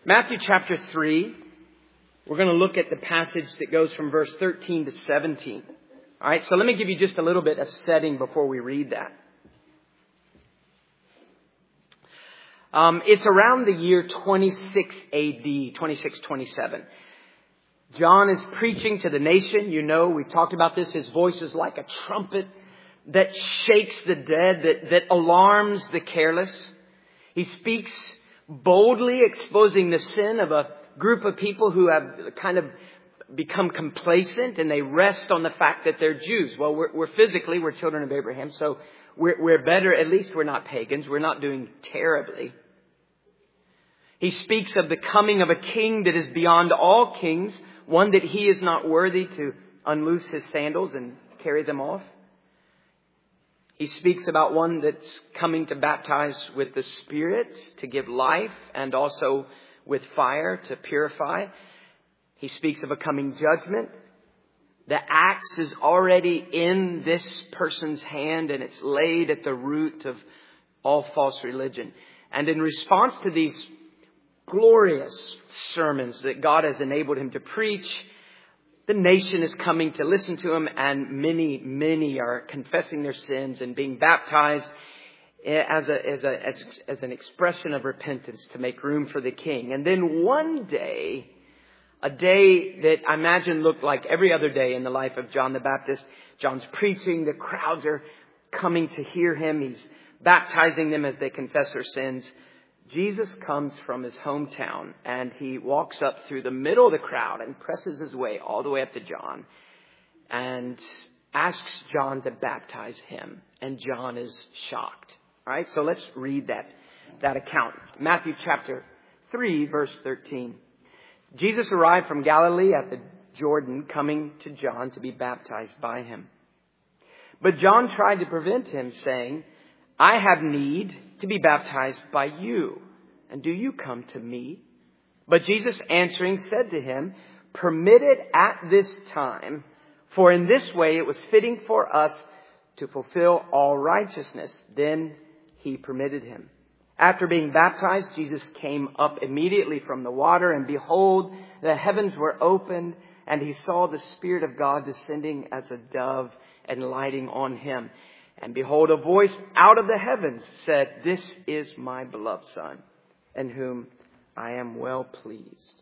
Matthew chapter 3, we're going to look at the passage that goes from verse 13 to 17. All right, so let me give you just a little bit of setting before we read that. It's around the year 26 AD, 2627. John is preaching to the nation. You know, we've talked about this. His voice is like a trumpet that shakes the dead, that alarms the careless. He speaks boldly, exposing the sin of a group of people who have kind of become complacent, and they rest on the fact that they're Jews. Well, we're children of Abraham, so we're better. At least we're not pagans. We're not doing terribly. He speaks of the coming of a king that is beyond all kings, one that he is not worthy to unloose his sandals and carry them off. He speaks about one that's coming to baptize with the Spirit to give life, and also with fire to purify. He speaks of a coming judgment. The axe is already in this person's hand, and it's laid at the root of all false religion. And in response to these glorious sermons that God has enabled him to preach, the nation is coming to listen to him, and many are confessing their sins and being baptized as an expression of repentance to make room for the king. And then one day, a day that I imagine looked like every other day in the life of John the Baptist. John's preaching. The crowds are coming to hear him. He's baptizing them as they confess their sins. Jesus comes from his hometown, and he walks up through the middle of the crowd and presses his way all the way up to John and asks John to baptize him. And John is shocked. All right, so let's read that account. Matthew chapter 3, verse 13. Jesus arrived from Galilee at the Jordan, coming to John to be baptized by him. But John tried to prevent him, saying, I have need to be baptized by you, and do you come to me? But Jesus answering said to him, permit it at this time, for in this way it was fitting for us to fulfill all righteousness. Then he permitted him. After being baptized, Jesus came up immediately from the water, and behold, the heavens were opened, and he saw the Spirit of God descending as a dove and lighting on him. And behold, a voice out of the heavens said, this is my beloved Son, in whom I am well pleased.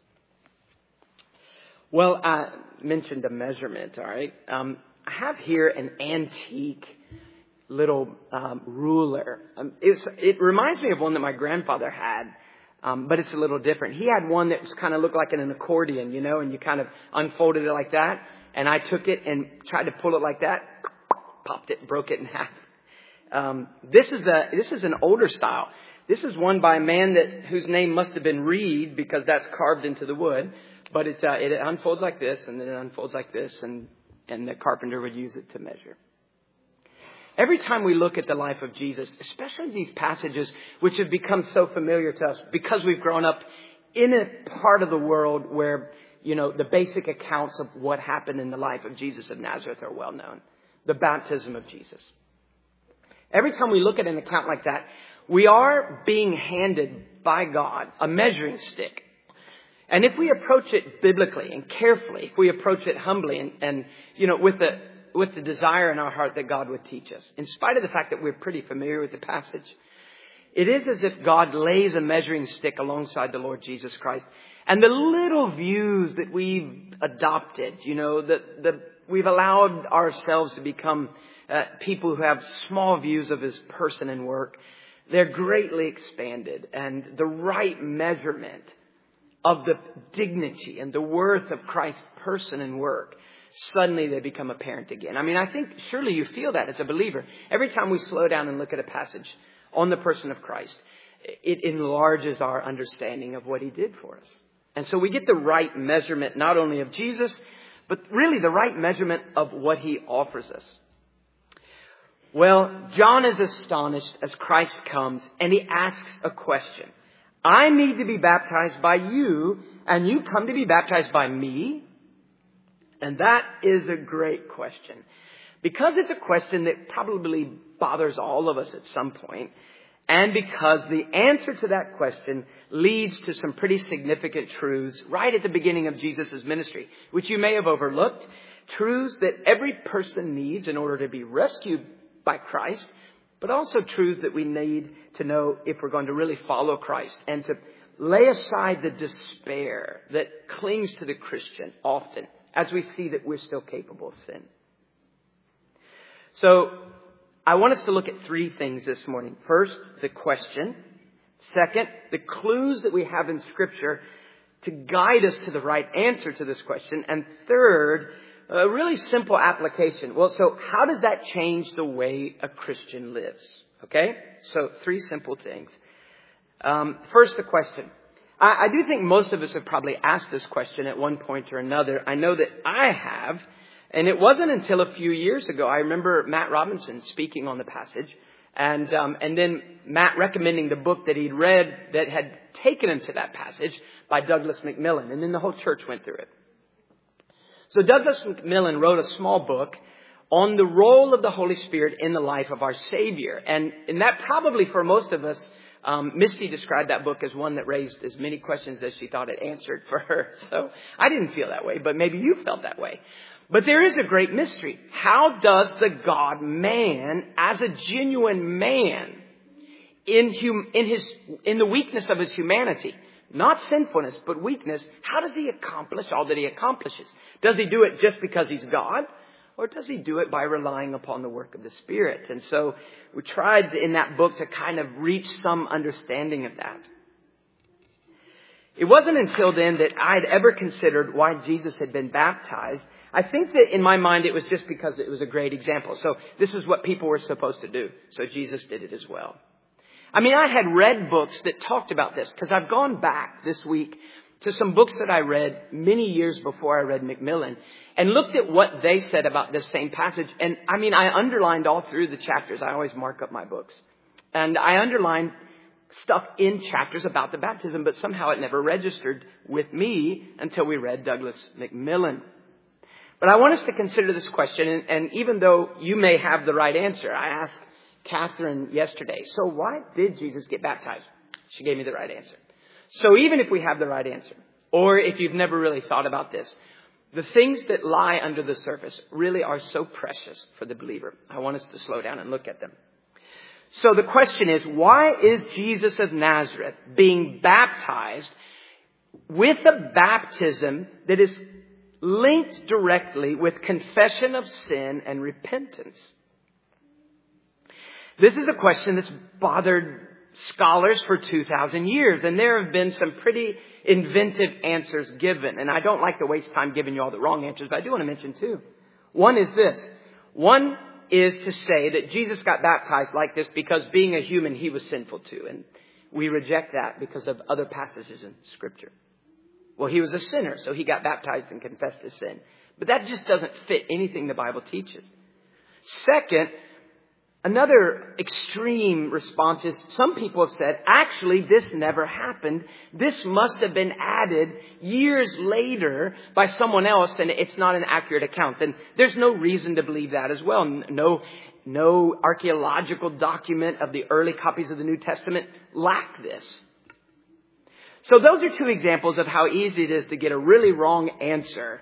Well, I mentioned a measurement, all right? I have here an antique little ruler. It reminds me of one that my grandfather had, but it's a little different. He had one that was kind of looked like an accordion, you know, and you kind of unfolded it like that. And I took it and tried to pull it like that. Popped it, broke it in half. This is an older style. This is one by a man whose name must have been Reed, because that's carved into the wood. But it unfolds like this, and then it unfolds like this, and the carpenter would use it to measure. Every time we look at the life of Jesus, especially these passages which have become so familiar to us because we've grown up in a part of the world where, you know, the basic accounts of what happened in the life of Jesus of Nazareth are well known. The baptism of Jesus. Every time we look at an account like that, we are being handed by God a measuring stick. And if we approach it biblically and carefully, if we approach it humbly and you know, with the desire in our heart that God would teach us, in spite of the fact that we're pretty familiar with the passage, it is as if God lays a measuring stick alongside the Lord Jesus Christ. And the little views that we've adopted, you know, we've allowed ourselves to become people who have small views of his person and work. They're greatly expanded, and the right measurement of the dignity and the worth of Christ's person and work, suddenly they become apparent again. I mean, I think surely you feel that as a believer. Every time we slow down and look at a passage on the person of Christ, it enlarges our understanding of what he did for us. And so we get the right measurement, not only of Jesus, but really the right measurement of what he offers us. Well, John is astonished as Christ comes, and he asks a question. I need to be baptized by you, and you come to be baptized by me? And that is a great question, because it's a question that probably bothers all of us at some point. and because the answer to that question leads to some pretty significant truths right at the beginning of Jesus' ministry, which you may have overlooked. Truths that every person needs in order to be rescued by Christ, but also truths that we need to know if we're going to really follow Christ and to lay aside the despair that clings to the Christian often as we see that we're still capable of sin. So I want us to look at three things this morning. First, the question. Second, the clues that we have in Scripture to guide us to the right answer to this question. And third, a really simple application. Well, so how does that change the way a Christian lives? Okay? So three simple things. First, the question. I do think most of us have probably asked this question at one point or another. I know that I have. And it wasn't until a few years ago, I remember Matt Robinson speaking on the passage, and then Matt recommending the book that he'd read that had taken him to that passage by Douglas McMillan, and then the whole church went through it. So Douglas McMillan wrote a small book on the role of the Holy Spirit in the life of our Savior, and that probably for most of us, Misty described that book as one that raised as many questions as she thought it answered for her. So I didn't feel that way, but maybe you felt that way. But there is a great mystery. How does the God-man, as a genuine man, in the weakness of his humanity, not sinfulness, but weakness, how does he accomplish all that he accomplishes? Does he do it just because he's God? Or does he do it by relying upon the work of the Spirit? And so we tried in that book to kind of reach some understanding of that. It wasn't until then that I'd ever considered why Jesus had been baptized. I think that in my mind it was just because it was a great example. So this is what people were supposed to do. So Jesus did it as well. I mean, I had read books that talked about this because I've gone back this week to some books that I read many years before I read McMillan and looked at what they said about this same passage. And I mean, I underlined all through the chapters. I always mark up my books. And I underlined stuff in chapters about the baptism, but somehow it never registered with me until we read Douglas McMillan. But I want us to consider this question, and even though you may have the right answer, I asked Catherine yesterday, so why did Jesus get baptized? She gave me the right answer. So even if we have the right answer, or if you've never really thought about this, the things that lie under the surface really are so precious for the believer. I want us to slow down and look at them. So the question is, why is Jesus of Nazareth being baptized with a baptism that is linked directly with confession of sin and repentance? This is a question that's bothered scholars for 2,000 years, and there have been some pretty inventive answers given. And I don't like to waste time giving you all the wrong answers, but I do want to mention two. One is this. One is to say that Jesus got baptized like this because being a human, he was sinful too. And we reject that because of other passages in Scripture. Well, he was a sinner, so he got baptized and confessed his sin. But that just doesn't fit anything the Bible teaches. Second, another extreme response is some people have said, actually, this never happened. This must have been added years later by someone else, and it's not an accurate account. And there's no reason to believe that as well. No archaeological document of the early copies of the New Testament lack this. So those are two examples of how easy it is to get a really wrong answer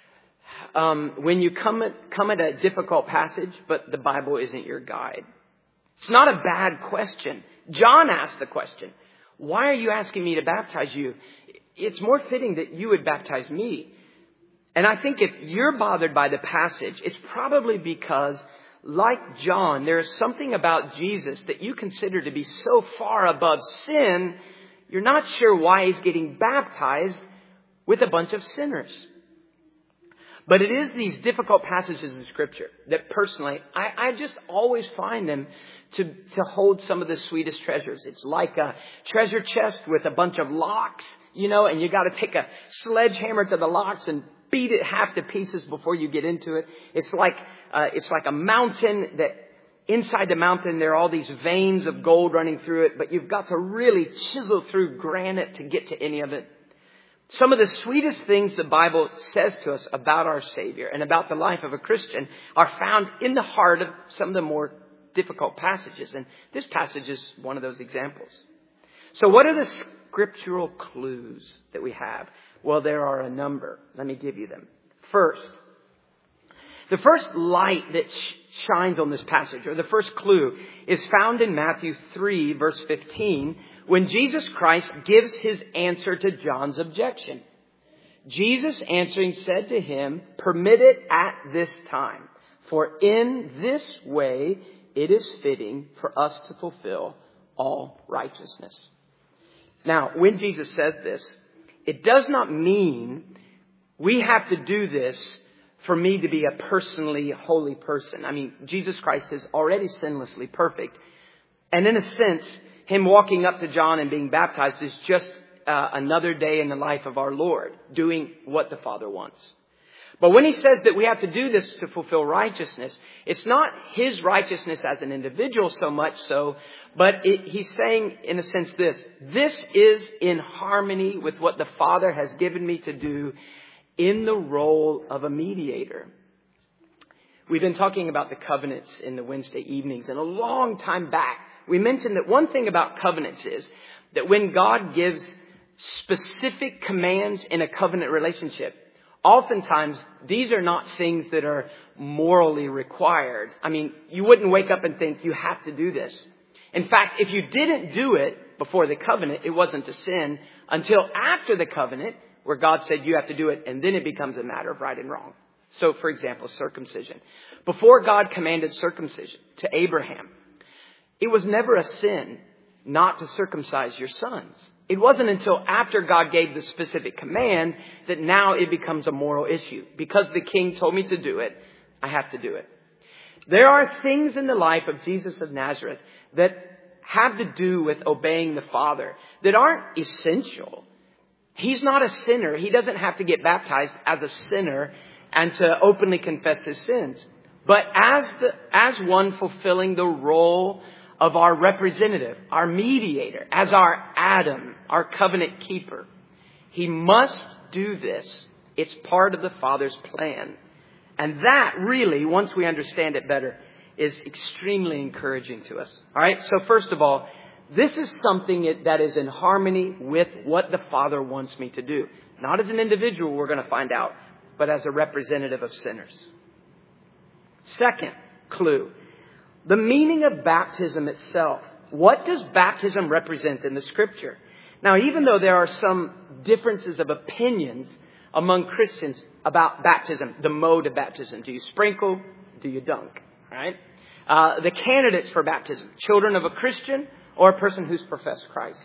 when you come at a difficult passage, but the Bible isn't your guide. It's not a bad question. John asked the question, why are you asking me to baptize you? It's more fitting that you would baptize me. And I think if you're bothered by the passage, it's probably because, like John, there is something about Jesus that you consider to be so far above sin, you're not sure why he's getting baptized with a bunch of sinners. But it is these difficult passages in Scripture that personally, I just always find them to hold some of the sweetest treasures. It's like a treasure chest with a bunch of locks, and you got to take a sledgehammer to the locks and beat it half to pieces before you get into it. It's like a mountain that inside the mountain there are all these veins of gold running through it, but you've got to really chisel through granite to get to any of it. Some of the sweetest things the Bible says to us about our Savior and about the life of a Christian are found in the heart of some of the more difficult passages. And this passage is one of those examples. So what are the scriptural clues that we have? Well, there are a number. Let me give you them. First, the first light that shines on this passage, or the first clue, is found in Matthew 3, verse 15, when Jesus Christ gives his answer to John's objection. Jesus answering said to him, "Permit it at this time, for in this way it is fitting for us to fulfill all righteousness." Now, when Jesus says this, it does not mean we have to do this for me to be a personally holy person. I mean, Jesus Christ is already sinlessly perfect. And in a sense, him walking up to John and being baptized is just another day in the life of our Lord, doing what the Father wants. But when he says that we have to do this to fulfill righteousness, it's not his righteousness as an individual so much so, but he's saying, in a sense, this is in harmony with what the Father has given me to do in the role of a mediator. We've been talking about the covenants in the Wednesday evenings, and a long time back, we mentioned that one thing about covenants is that when God gives specific commands in a covenant relationship, oftentimes these are not things that are morally required. I mean, you wouldn't wake up and think you have to do this. In fact, if you didn't do it before the covenant, it wasn't a sin until after the covenant, where God said you have to do it, and then it becomes a matter of right and wrong. So, for example, circumcision. Before God commanded circumcision to Abraham, it was never a sin not to circumcise your sons. It wasn't until after God gave the specific command that now it becomes a moral issue. Because the king told me to do it, I have to do it. There are things in the life of Jesus of Nazareth that have to do with obeying the Father that aren't essential. He's not a sinner. He doesn't have to get baptized as a sinner and to openly confess his sins. But as one fulfilling the role of our representative, our mediator, as our Adam, our covenant keeper, he must do this. It's part of the Father's plan. And that really, once we understand it better, is extremely encouraging to us. All right. So first of all, this is something that is in harmony with what the Father wants me to do. Not as an individual, we're going to find out, but as a representative of sinners. Second clue, the meaning of baptism itself. What does baptism represent in the Scripture? Now, even though there are some differences of opinions among Christians about baptism, the mode of baptism. Do you sprinkle? Do you dunk? Right? The candidates for baptism, children of a Christian or a person who's professed Christ.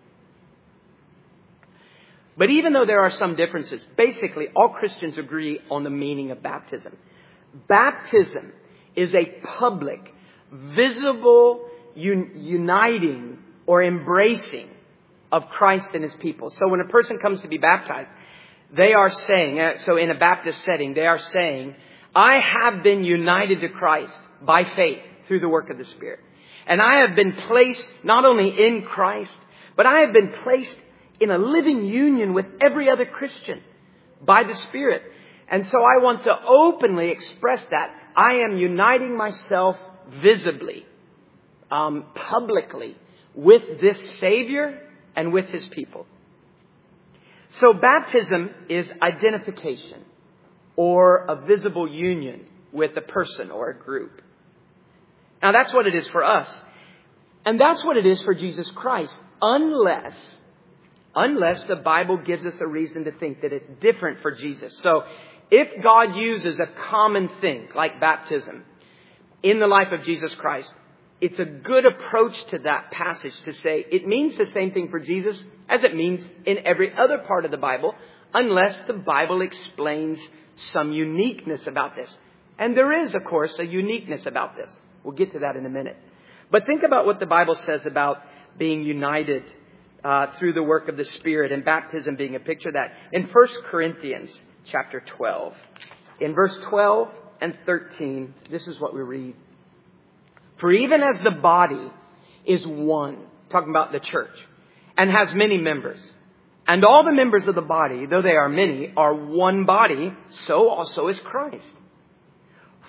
But even though there are some differences, basically all Christians agree on the meaning of baptism. Baptism is a public, visible, uniting or embracing of Christ and his people. So when a person comes to be baptized, they are saying, so in a Baptist setting, they are saying, I have been united to Christ by faith through the work of the Spirit. And I have been placed not only in Christ, but I have been placed in a living union with every other Christian by the Spirit. And so I want to openly express that I am uniting myself visibly, publicly with this Savior and with his people. So baptism is identification or a visible union with a person or a group. Now that's what it is for us. And that's what it is for Jesus Christ. Unless the Bible gives us a reason to think that it's different for Jesus. So if God uses a common thing like baptism in the life of Jesus Christ, it's a good approach to that passage to say it means the same thing for Jesus as it means in every other part of the Bible, unless the Bible explains some uniqueness about this. And there is, of course, a uniqueness about this. We'll get to that in a minute. But think about what the Bible says about being united through the work of the Spirit and baptism being a picture of that. In 1 Corinthians chapter 12, in verse 12 and 13, this is what we read. For even as the body is one, talking about the church, and has many members, and all the members of the body, though they are many, are one body, so also is Christ.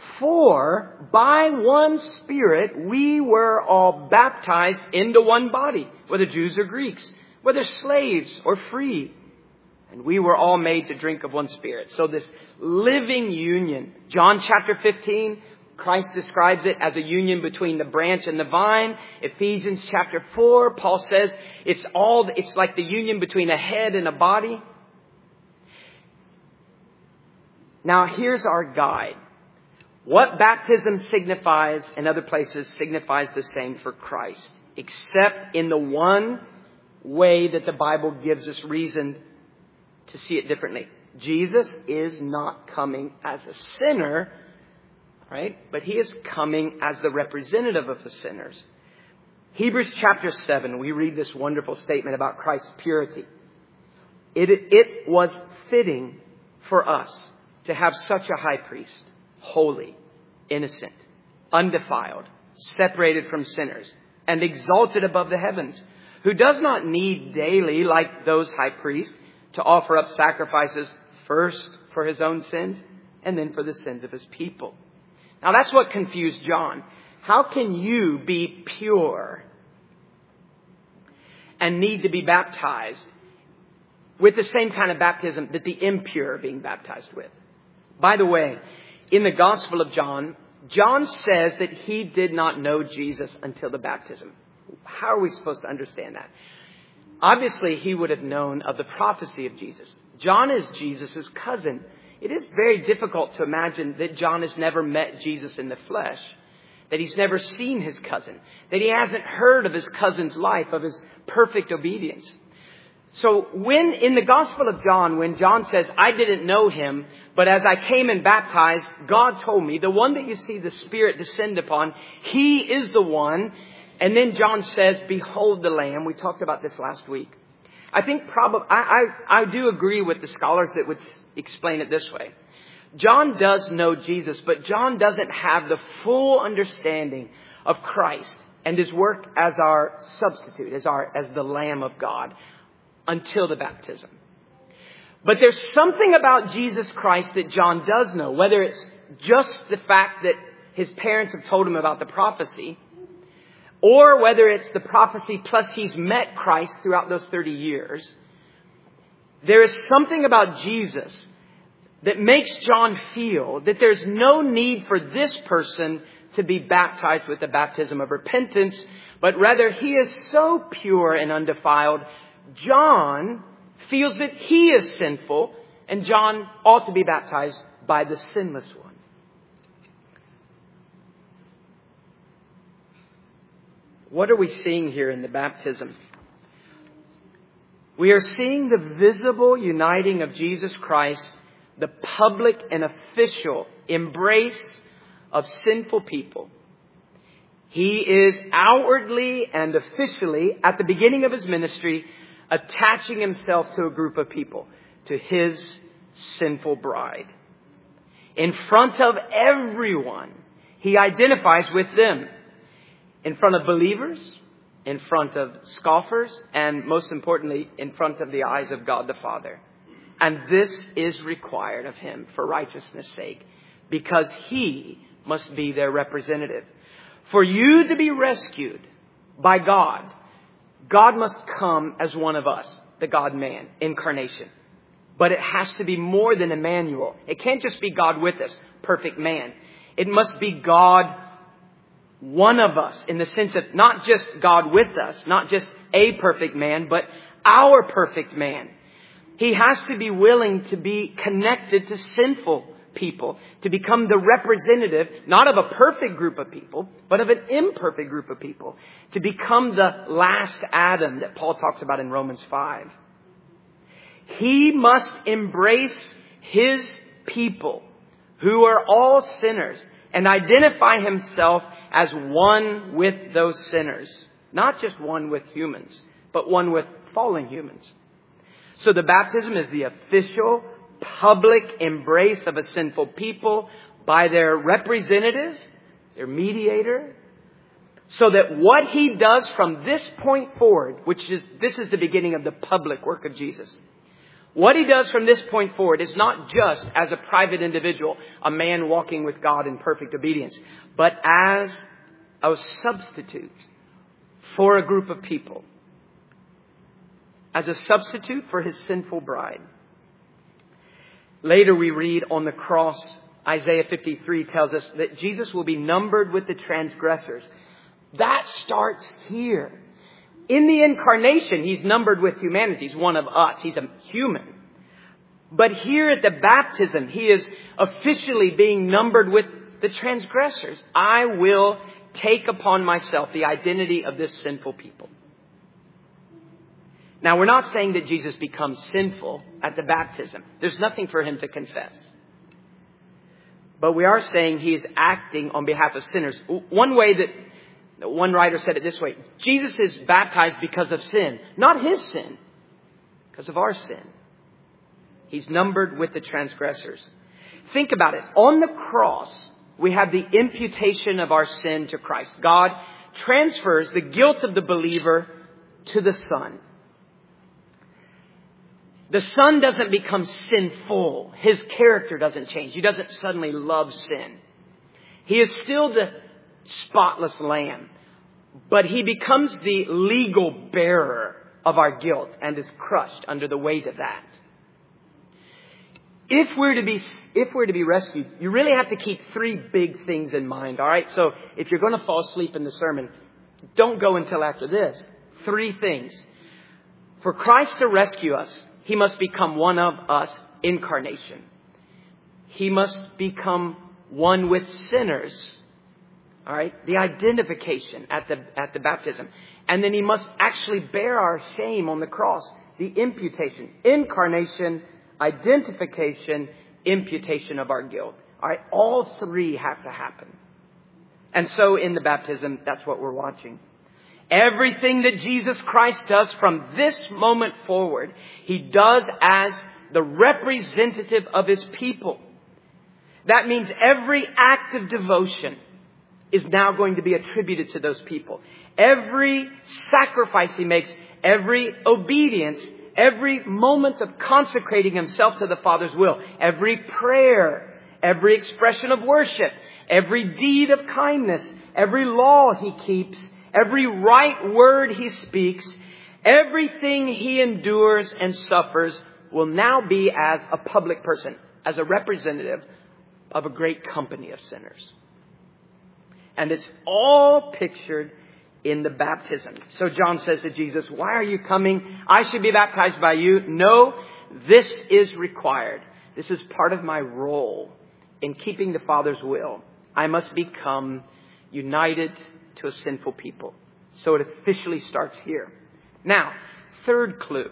For by one Spirit we were all baptized into one body, whether Jews or Greeks, whether slaves or free. And we were all made to drink of one Spirit. So this living union. John chapter 15, Christ describes it as a union between the branch and the vine. Ephesians chapter 4, Paul says it's like the union between a head and a body. Now here's our guide. What baptism signifies in other places signifies the same for Christ, except in the one way that the Bible gives us reason to see it differently. Jesus is not coming as a sinner, right? But he is coming as the representative of the sinners. Hebrews chapter 7, we read this wonderful statement about Christ's purity. It was fitting for us to have such a high priest, holy, innocent, undefiled, separated from sinners, and exalted above the heavens, who does not need daily, like those high priests, to offer up sacrifices first for his own sins and then for the sins of his people. Now that's what confused John. How can you be pure and need to be baptized with the same kind of baptism that the impure are being baptized with? By the way, in the Gospel of John, John says that he did not know Jesus until the baptism. How are we supposed to understand that? Obviously, he would have known of the prophecy of Jesus. John is Jesus' cousin. It is very difficult to imagine that John has never met Jesus in the flesh, that he's never seen his cousin, that he hasn't heard of his cousin's life, of his perfect obedience. So when in the Gospel of John, when John says, I didn't know him, but as I came and baptized, God told me, the one that you see the Spirit descend upon, he is the one. And then John says, behold the Lamb. We talked about this last week. I think I do agree with the scholars that would explain it this way. John does know Jesus, but John doesn't have the full understanding of Christ and his work as our substitute, as the Lamb of God until the baptism. But there's something about Jesus Christ that John does know, whether it's just the fact that his parents have told him about the prophecy, or whether it's the prophecy plus he's met Christ throughout those 30 years. There is something about Jesus that makes John feel that there's no need for this person to be baptized with the baptism of repentance, but rather he is so pure and undefiled, John feels that he is sinful and John ought to be baptized by the sinless one. What are we seeing here in the baptism? We are seeing the visible uniting of Jesus Christ, the public and official embrace of sinful people. He is outwardly and officially, at the beginning of his ministry, attaching himself to a group of people, to his sinful bride. In front of everyone, he identifies with them. In front of believers, in front of scoffers, and most importantly, in front of the eyes of God the Father. And this is required of him for righteousness' sake, because he must be their representative. For you to be rescued by God, God must come as one of us, the God-man, incarnation. But it has to be more than Emmanuel. It can't just be God with us, perfect man. It must be God, one of us, in the sense of not just God with us, not just a perfect man, but our perfect man. He has to be willing to be connected to sinful people, to become the representative, not of a perfect group of people, but of an imperfect group of people, to become the last Adam that Paul talks about in Romans 5. He must embrace his people, who are all sinners, and identify himself as one with those sinners. Not just one with humans, but one with fallen humans. So the baptism is the official, public embrace of a sinful people by their representative, their mediator, so that what he does from this point forward, this is the beginning of the public work of Jesus. What he does from this point forward is not just as a private individual, a man walking with God in perfect obedience, but as a substitute for a group of people. As a substitute for his sinful bride. Later we read on the cross, Isaiah 53 tells us that Jesus will be numbered with the transgressors. That starts here. In the incarnation, he's numbered with humanity. He's one of us. He's a human. But here at the baptism, he is officially being numbered with the transgressors. I will take upon myself the identity of this sinful people. Now, we're not saying that Jesus becomes sinful at the baptism. There's nothing for him to confess. But we are saying he is acting on behalf of sinners. One way that one writer said it this way: Jesus is baptized because of sin, not his sin, because of our sin. He's numbered with the transgressors. Think about it. On the cross, we have the imputation of our sin to Christ. God transfers the guilt of the believer to the Son. The Son doesn't become sinful. His character doesn't change. He doesn't suddenly love sin. He is still the spotless lamb, but he becomes the legal bearer of our guilt and is crushed under the weight of that. If we're to be rescued, you really have to keep three big things in mind. All right. So if you're going to fall asleep in the sermon, don't go until after this. Three things. For Christ to rescue us, he must become one of us, incarnation. He must become one with sinners. All right. The identification at the baptism. And then he must actually bear our shame on the cross. The imputation, incarnation, identification, imputation of our guilt. All right. All three have to happen. And so in the baptism, that's what we're watching. Everything that Jesus Christ does from this moment forward, he does as the representative of his people. That means every act of devotion is now going to be attributed to those people. Every sacrifice he makes, every obedience, every moment of consecrating himself to the Father's will, every prayer, every expression of worship, every deed of kindness, every law he keeps, every right word he speaks, everything he endures and suffers will now be as a public person, as a representative of a great company of sinners. And it's all pictured in the baptism. So John says to Jesus, "Why are you coming? I should be baptized by you." No, this is required. This is part of my role in keeping the Father's will. I must become united to a sinful people. So it officially starts here. Now, third clue.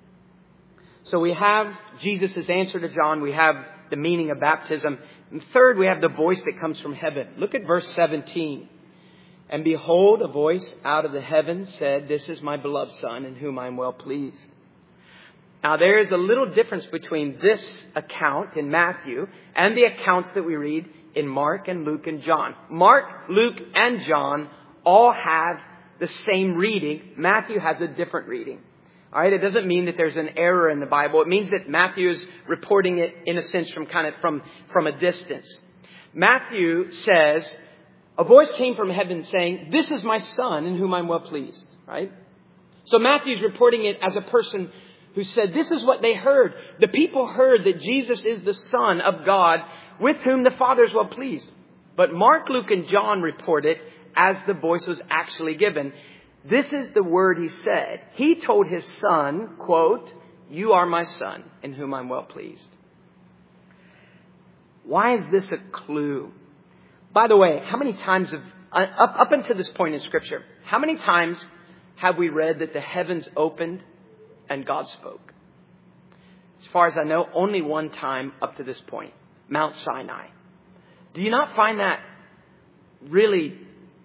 So we have Jesus' answer to John. We have the meaning of baptism. And third, we have the voice that comes from heaven. Look at verse 17. "And behold, a voice out of the heavens said, 'This is my beloved Son, in whom I am well pleased.'" Now, there is a little difference between this account in Matthew and the accounts that we read in Mark and Luke and John. Mark, Luke, and John all have the same reading. Matthew has a different reading. All right. It doesn't mean that there's an error in the Bible. It means that Matthew is reporting it in a sense from a distance. Matthew says, a voice came from heaven saying, "This is my Son in whom I'm well pleased." Right. So Matthew's reporting it as a person who said, this is what they heard. The people heard that Jesus is the Son of God with whom the Father is well pleased. But Mark, Luke, and John report it as the voice was actually given. This is the word he said. He told his Son, quote, "You are my Son in whom I'm well pleased." Why is this a clue? By the way, how many times up until this point in Scripture, how many times have we read that the heavens opened and God spoke? As far as I know, only one time up to this point, Mount Sinai. Do you not find that really,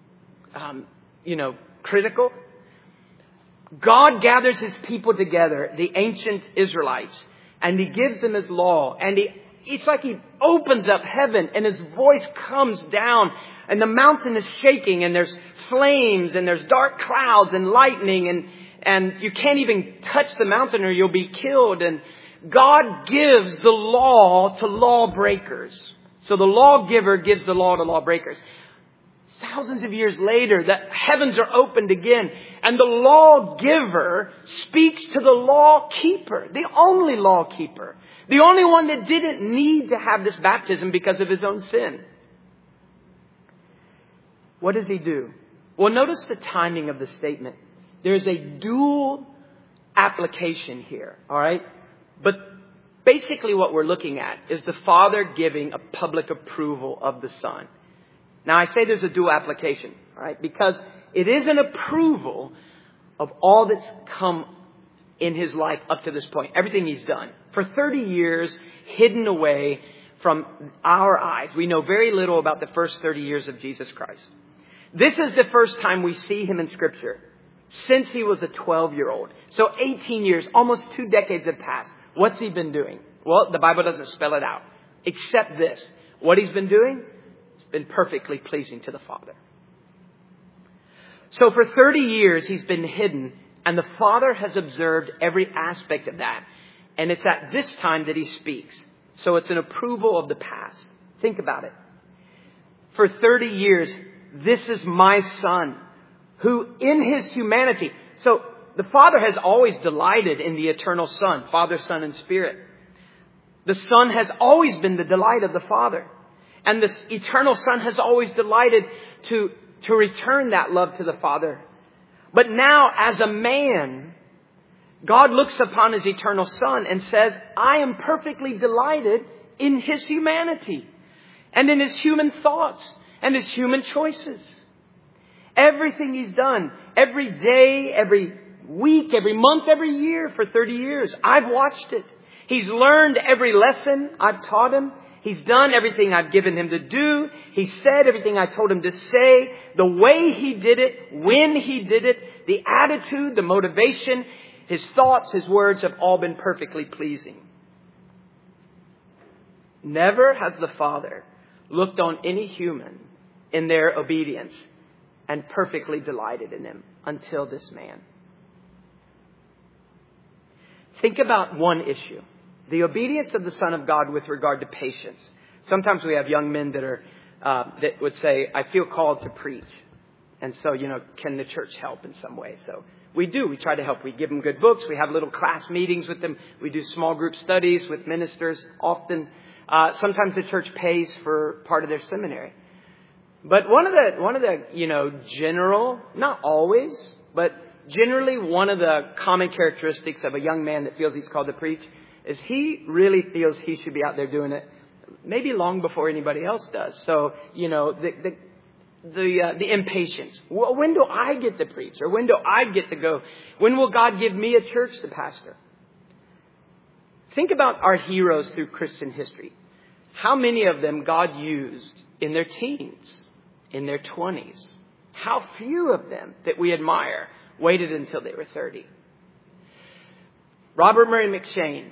critical? God gathers his people together, the ancient Israelites, and he gives them his law. And it's like he opens up heaven and his voice comes down and the mountain is shaking and there's flames and there's dark clouds and lightning and you can't even touch the mountain or you'll be killed. And God gives the law to lawbreakers. So the lawgiver gives the law to lawbreakers. Thousands of years later, the heavens are opened again, and the lawgiver speaks to the lawkeeper, the only lawkeeper, the only one that didn't need to have this baptism because of his own sin. What does he do? Well, notice the timing of the statement. There's a dual application here, all right? But basically what we're looking at is the Father giving a public approval of the Son. Now, I say there's a dual application, all right? Because it is an approval of all that's come in his life up to this point. Everything he's done. For 30 years, hidden away from our eyes. We know very little about the first 30 years of Jesus Christ. This is the first time we see him in Scripture since he was a 12-year-old. So 18 years, almost 2 decades have passed. What's he been doing? Well, the Bible doesn't spell it out. Except this. What he's been doing? It's been perfectly pleasing to the Father. So for 30 years, he's been hidden, and the Father has observed every aspect of that. And it's at this time that he speaks. So it's an approval of the past. Think about it. For 30 years, this is my Son, who in his humanity... So the Father has always delighted in the eternal Son, Father, Son, and Spirit. The Son has always been the delight of the Father. And the eternal Son has always delighted to return that love to the Father. But now, as a man, God looks upon his eternal Son and says, I am perfectly delighted in his humanity and in his human thoughts and his human choices. Everything he's done, every day, every week, every month, every year for 30 years. I've watched it. He's learned every lesson I've taught him. He's done everything I've given him to do. He said everything I told him to say. The way he did it, when he did it, the attitude, the motivation, his thoughts, his words have all been perfectly pleasing. Never has the Father looked on any human in their obedience and perfectly delighted in them until this man. Think about one issue. The obedience of the Son of God with regard to patience. Sometimes we have young men that would say, I feel called to preach. And so, can the church help in some way? So we do. We try to help. We give them good books. We have little class meetings with them. We do small group studies with ministers often. Sometimes the church pays for part of their seminary. But one of the general, not always, but generally one of the common characteristics of a young man that feels he's called to preach is he really feels he should be out there doing it maybe long before anybody else does. So, the impatience. Well, when do I get to preach? Or when do I get to go? When will God give me a church to pastor? Think about our heroes through Christian history. How many of them God used in their teens, in their 20s? How few of them that we admire waited until they were 30? Robert Murray McCheyne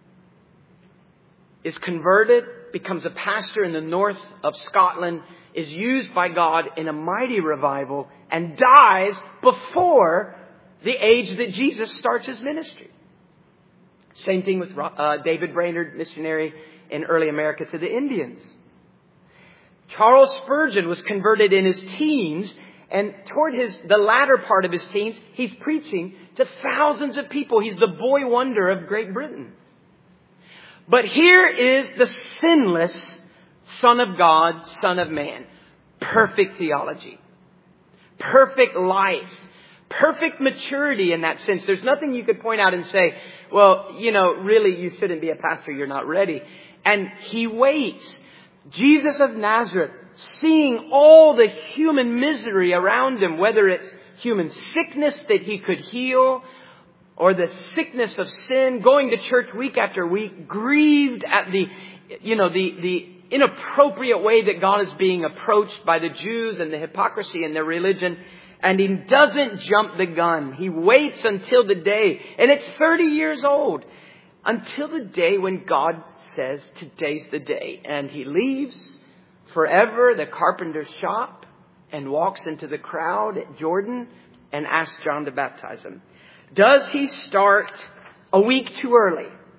is converted, becomes a pastor in the north of Scotland, is used by God in a mighty revival, and dies before the age that Jesus starts his ministry. Same thing with David Brainerd, missionary in early America to the Indians. Charles Spurgeon was converted in his teens, and toward the latter part of his teens, he's preaching to thousands of people. He's the boy wonder of Great Britain. But here is the sinless Son of God, Son of Man. Perfect theology. Perfect life. Perfect maturity in that sense. There's nothing you could point out and say, well, really you shouldn't be a pastor. You're not ready. And he waits. Jesus of Nazareth, seeing all the human misery around him, whether it's human sickness that he could heal, or the sickness of sin, going to church week after week, grieved at the inappropriate way that God is being approached by the Jews and the hypocrisy in their religion. And he doesn't jump the gun. He waits until the day, and it's 30 years old, until the day when God says, today's the day. And he leaves forever the carpenter's shop and walks into the crowd at Jordan and asks John to baptize him. Does he start a week too early?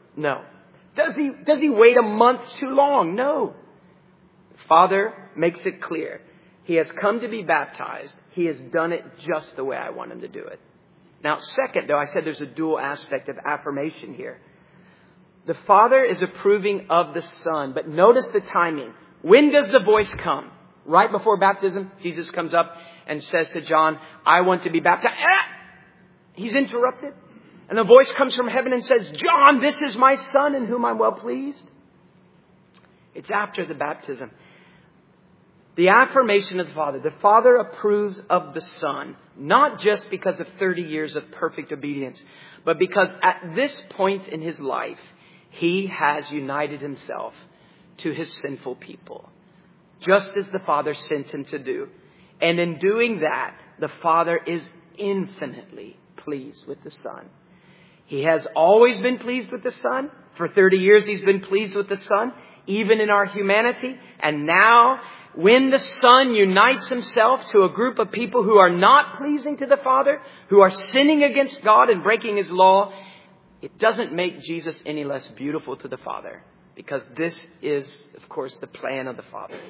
No. Does he wait a month too long? No. Father makes it clear. He has come to be baptized. He has done it just the way I want him to do it. Now, second, though, I said there's a dual aspect of affirmation here. The Father is approving of the Son, but notice the timing. When does the voice come? Right before baptism, Jesus comes up and says to John, I want to be baptized. He's interrupted. And a voice comes from heaven and says, John, this is my Son in whom I'm well pleased. It's after the baptism. The affirmation of the Father. The Father approves of the Son, not just because of 30 years of perfect obedience, but because at this point in his life, he has united himself to his sinful people, just as the Father sent him to do. And in doing that, the Father is infinitely pleased with the Son. He has always been pleased with the Son. For 30 years, he's been pleased with the Son, even in our humanity. And now, when the Son unites himself to a group of people who are not pleasing to the Father, who are sinning against God and breaking his law, it doesn't make Jesus any less beautiful to the Father, because this is, of course, the plan of the Father.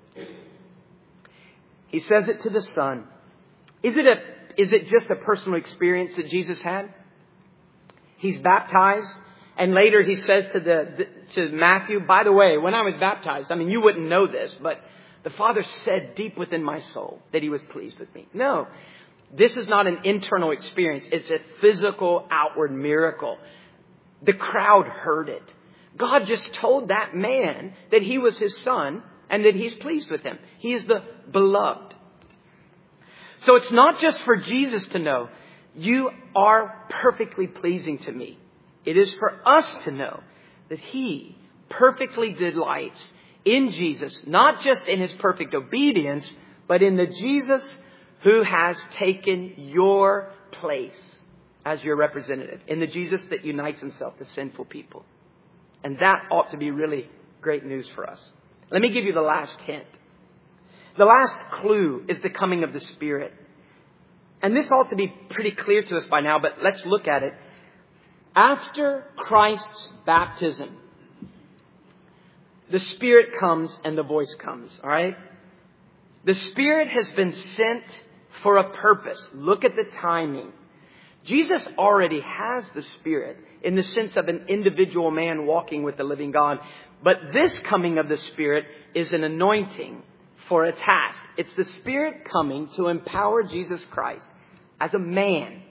He says it to the Son. Is it just a personal experience that Jesus had? He's baptized, and later he says to Matthew, by the way, when I was baptized, you wouldn't know this, but the Father said deep within my soul that he was pleased with me. No, this is not an internal experience. It's a physical, outward miracle. The crowd heard it. God just told that man that he was his Son and that he's pleased with him. He is the beloved. So it's not just for Jesus to know, you are perfectly pleasing to me. It is for us to know that he perfectly delights in Jesus, not just in his perfect obedience, but in the Jesus who has taken your place as your representative, in the Jesus that unites himself to sinful people. And that ought to be really great news for us. Let me give you the last hint. The last clue is the coming of the Spirit. And this ought to be pretty clear to us by now, but let's look at it. After Christ's baptism, the Spirit comes and the voice comes, all right? The Spirit has been sent for a purpose. Look at the timing. Jesus already has the Spirit in the sense of an individual man walking with the living God. But this coming of the Spirit is an anointing for a task. It's the Spirit coming to empower Jesus Christ as a man.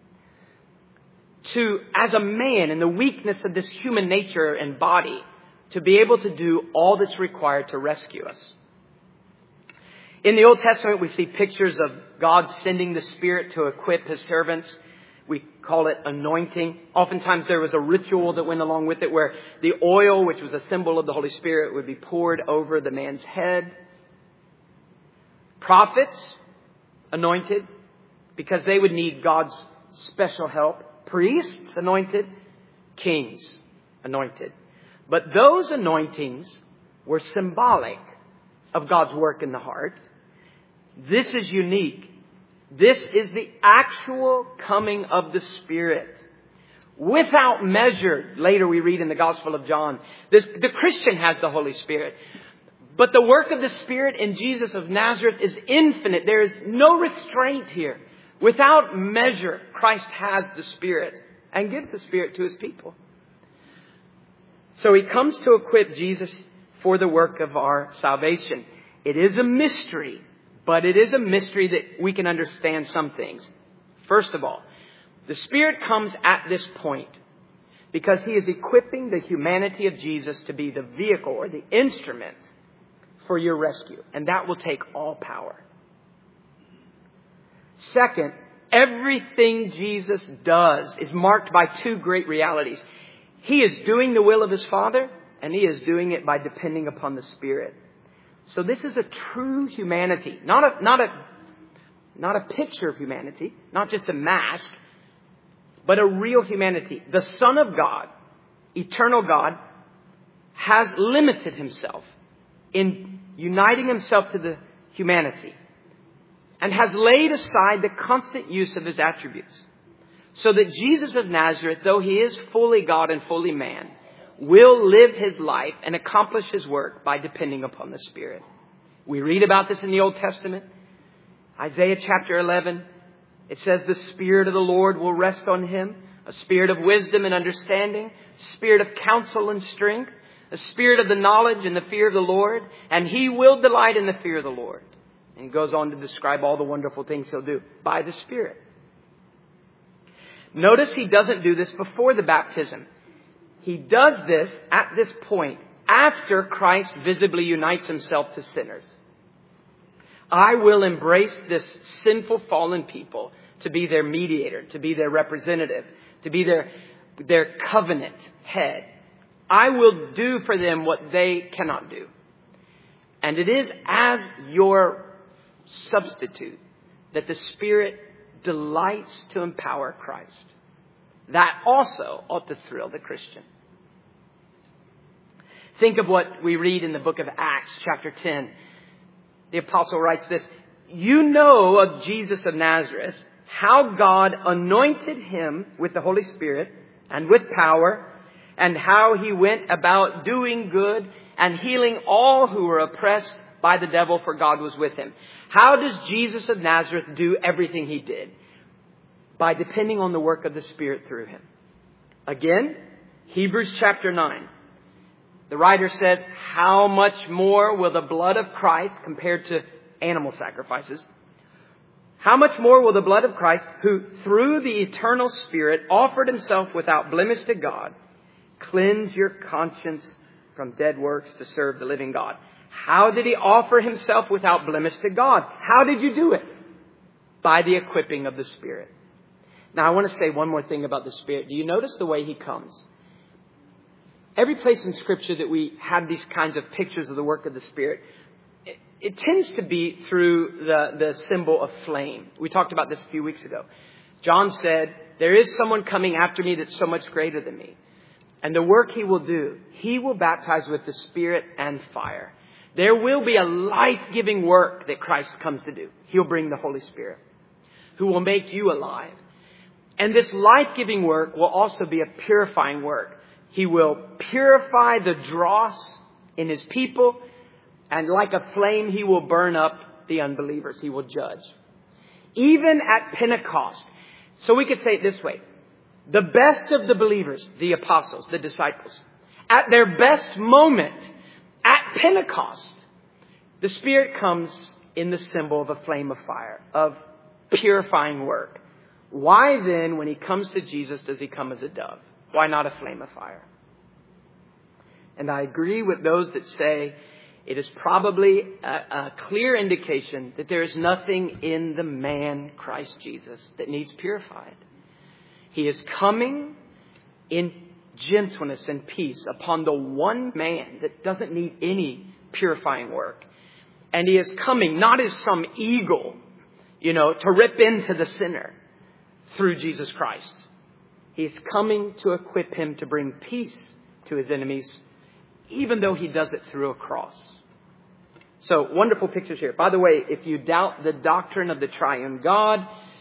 As a man in the weakness of this human nature and body, to be able to do all that's required to rescue us. In the Old Testament, we see pictures of God sending the Spirit to equip his servants. We call it anointing. Oftentimes there was a ritual that went along with it where the oil, which was a symbol of the Holy Spirit, would be poured over the man's head. Prophets, anointed, because they would need God's special help. Priests, anointed. Kings, anointed. But those anointings were symbolic of God's work in the heart. This is unique. This is the actual coming of the Spirit. Without measure, later we read in the Gospel of John, the Christian has the Holy Spirit. But the work of the Spirit in Jesus of Nazareth is infinite. There is no restraint here. Without measure, Christ has the Spirit and gives the Spirit to his people. So he comes to equip Jesus for the work of our salvation. It is a mystery, but it is a mystery that we can understand some things. First of all, the Spirit comes at this point because he is equipping the humanity of Jesus to be the vehicle or the instrument for your rescue. And that will take all power. Second, everything Jesus does is marked by two great realities. He is doing the will of his Father, and he is doing it by depending upon the Spirit. So this is a true humanity, not a picture of humanity, not just a mask, but a real humanity. The Son of God, eternal God, has limited himself in uniting himself to the humanity and has laid aside the constant use of his attributes. So that Jesus of Nazareth, though he is fully God and fully man, will live his life and accomplish his work by depending upon the Spirit. We read about this in the Old Testament. Isaiah chapter 11, it says the Spirit of the Lord will rest on him, a spirit of wisdom and understanding, spirit of counsel and strength, a spirit of the knowledge and the fear of the Lord, and he will delight in the fear of the Lord. And he goes on to describe all the wonderful things he'll do by the Spirit. Notice he doesn't do this before the baptism. He does this at this point after Christ visibly unites himself to sinners. I will embrace this sinful fallen people to be their mediator, to be their representative, to be their covenant head. I will do for them what they cannot do. And it is as your substitute that the Spirit delights to empower Christ. That also ought to thrill the Christian. Think of what we read in the book of Acts, chapter 10. The apostle writes this, "You know of Jesus of Nazareth, how God anointed him with the Holy Spirit and with power, and how he went about doing good and healing all who were oppressed by the devil, for God was with him." How does Jesus of Nazareth do everything he did? By depending on the work of the Spirit through him. Again, Hebrews chapter 9. The writer says, how much more will the blood of Christ, compared to animal sacrifices, how much more will the blood of Christ, who through the eternal Spirit offered himself without blemish to God, cleanse your conscience from dead works to serve the living God? How did he offer himself without blemish to God? How did you do it? By the equipping of the Spirit. Now, I want to say one more thing about the Spirit. Do you notice the way he comes? Every place in Scripture that we have these kinds of pictures of the work of the Spirit, it tends to be through the symbol of flame. We talked about this a few weeks ago. John said, there is someone coming after me that's so much greater than me. And the work he will do, he will baptize with the Spirit and fire. There will be a life-giving work that Christ comes to do. He'll bring the Holy Spirit, who will make you alive. And this life-giving work will also be a purifying work. He will purify the dross in his people, and like a flame, he will burn up the unbelievers. He will judge. Even at Pentecost. So we could say it this way. The best of the believers, the apostles, the disciples, at their best moment, at Pentecost, the Spirit comes in the symbol of a flame of fire, of purifying work. Why then, when he comes to Jesus, does he come as a dove? Why not a flame of fire? And I agree with those that say it is probably a clear indication that there is nothing in the man, Christ Jesus, that needs purified. He is coming in gentleness and peace upon the one man that doesn't need any purifying work. And he is coming not as some eagle, to rip into the sinner through Jesus Christ. He is coming to equip him to bring peace to his enemies, even though he does it through a cross. So, wonderful pictures here. By the way, if you doubt the doctrine of the triune God,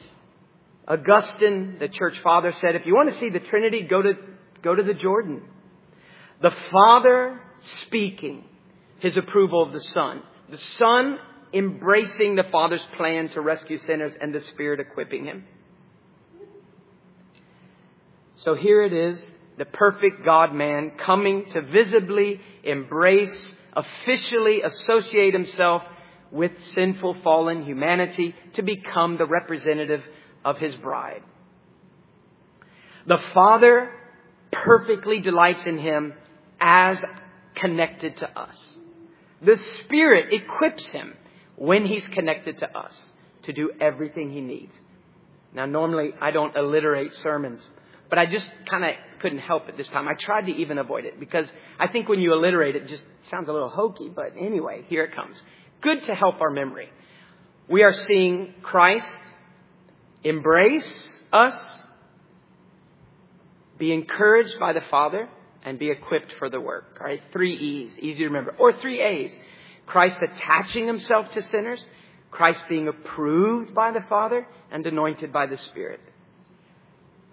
Augustine, the church father, said, if you want to see the Trinity, go to the Jordan. The Father speaking his approval of the Son. The Son embracing the Father's plan to rescue sinners, and the Spirit equipping him. So here it is, the perfect God-man coming to visibly embrace, officially associate himself with sinful fallen humanity to become the representative of his bride. The Father perfectly delights in him as connected to us. The Spirit equips him when he's connected to us to do everything he needs. Now, normally I don't alliterate sermons, but I just kind of couldn't help it this time. I tried to even avoid it because I think when you alliterate, it just sounds a little hokey. But anyway, here it comes. Good to help our memory. We are seeing Christ embrace us, be encouraged by the Father, and be equipped for the work. All right, 3 E's, easy to remember. Or 3 A's. Christ attaching himself to sinners, Christ being approved by the Father, and anointed by the Spirit.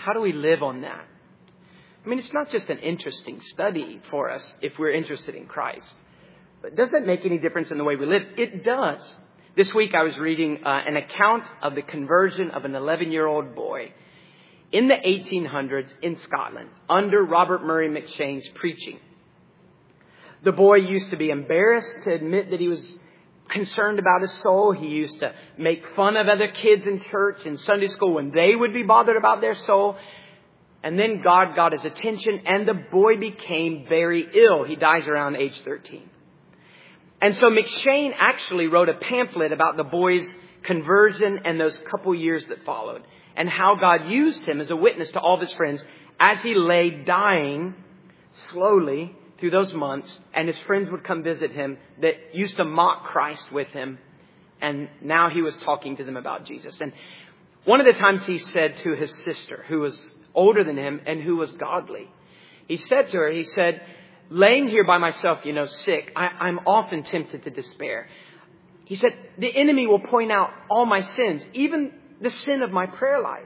How do we live on that? I mean, it's not just an interesting study for us if we're interested in Christ. But does that make any difference in the way we live? It does. This week I was reading an account of the conversion of an 11-year-old boy in the 1800s in Scotland under Robert Murray McCheyne's preaching. The boy used to be embarrassed to admit that he was concerned about his soul. He used to make fun of other kids in church and Sunday school when they would be bothered about their soul. And then God got his attention and the boy became very ill. He dies around age 13. And so McCheyne actually wrote a pamphlet about the boy's conversion and those couple years that followed, and how God used him as a witness to all of his friends as he lay dying slowly through those months, and his friends would come visit him that used to mock Christ with him, and now he was talking to them about Jesus. And one of the times he said to his sister, who was older than him and who was godly, he said to her, he said, laying here by myself, sick, I'm often tempted to despair. He said, the enemy will point out all my sins, even the sin of my prayer life.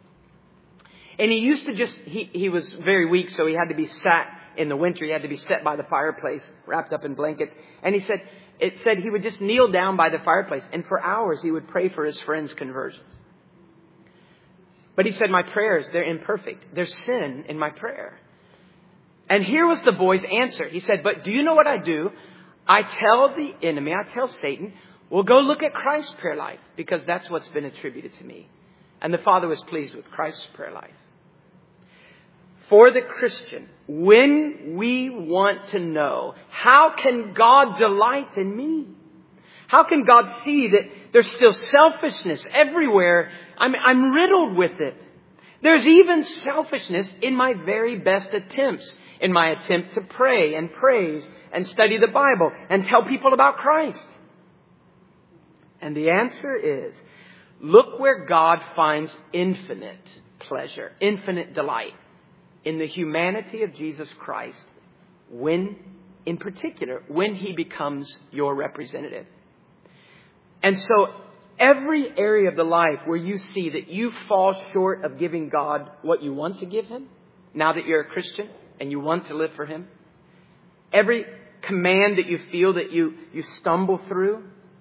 And he used to he was very weak, so he had to be sat in the winter. He had to be set by the fireplace, wrapped up in blankets. And it said he would just kneel down by the fireplace, and for hours he would pray for his friends' conversions. But he said, my prayers, they're imperfect. There's sin in my prayer. And here was the boy's answer. He said, but do you know what I do? I tell the enemy, I tell Satan, well, go look at Christ's prayer life, because that's what's been attributed to me. And the Father was pleased with Christ's prayer life. For the Christian, when we want to know, how can God delight in me? How can God see that there's still selfishness everywhere? I'm riddled with it. There's even selfishness in my very best attempts, in my attempt to pray and praise and study the Bible and tell people about Christ. And the answer is, look where God finds infinite pleasure, infinite delight in the humanity of Jesus Christ, in particular, when he becomes your representative. And so every area of the life where you see that you fall short of giving God what you want to give him, now that you're a Christian and you want to live for him, every command that you feel that you stumble through,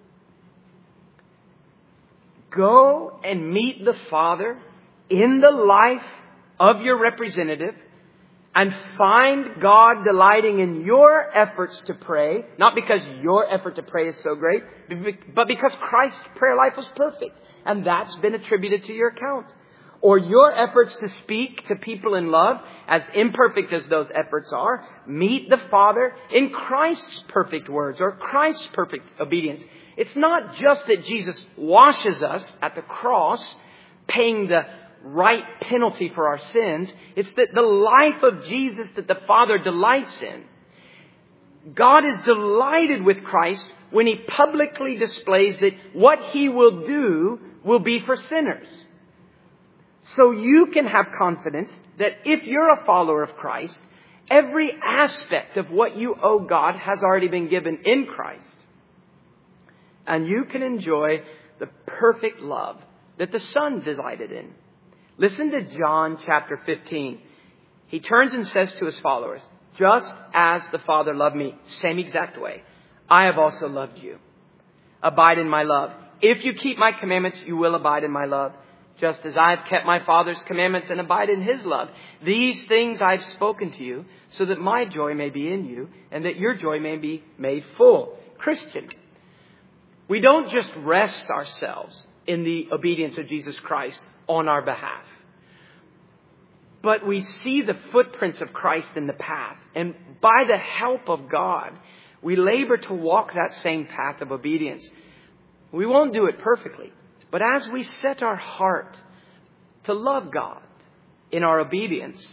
go and meet the Father in the life of your representative and find God delighting in your efforts to pray, not because your effort to pray is so great, but because Christ's prayer life was perfect, and that's been attributed to your account. Or your efforts to speak to people in love, as imperfect as those efforts are, meet the Father in Christ's perfect words or Christ's perfect obedience. It's not just that Jesus washes us at the cross, paying the right penalty for our sins. It's that the life of Jesus that the Father delights in. God is delighted with Christ when he publicly displays that what he will do will be for sinners. So you can have confidence that if you're a follower of Christ, every aspect of what you owe God has already been given in Christ. And you can enjoy the perfect love that the Son delighted in. Listen to John chapter 15. He turns and says to his followers, just as the Father loved me, same exact way, I have also loved you. Abide in my love. If you keep my commandments, you will abide in my love, just as I have kept my Father's commandments and abide in his love. These things I have spoken to you, so that my joy may be in you, and that your joy may be made full. Christian, we don't just rest ourselves in the obedience of Jesus Christ on our behalf, but we see the footprints of Christ in the path. And by the help of God, we labor to walk that same path of obedience. We won't do it perfectly, but as we set our heart to love God in our obedience,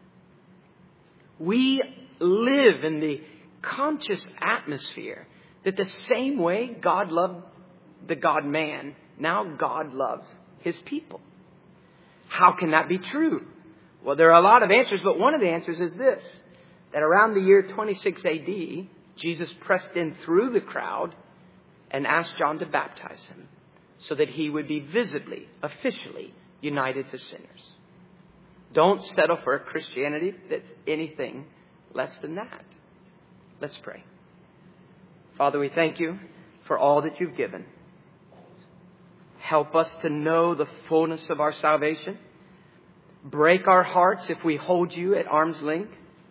we live in the conscious atmosphere that the same way God loved the God-man, now God loves his people. How can that be true? Well, there are a lot of answers, but one of the answers is this, that around the year 26 AD, Jesus pressed in through the crowd and asked John to baptize him so that he would be visibly, officially united to sinners. Don't settle for a Christianity that's anything less than that. Let's pray. Father, we thank you for all that you've given. Help us to know the fullness of our salvation. Break our hearts if we hold you at arm's length.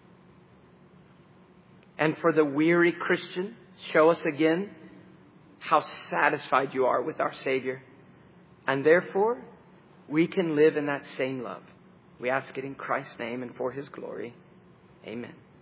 And for the weary Christian, show us again how satisfied you are with our Savior. And therefore, we can live in that same love. We ask it in Christ's name and for His glory. Amen.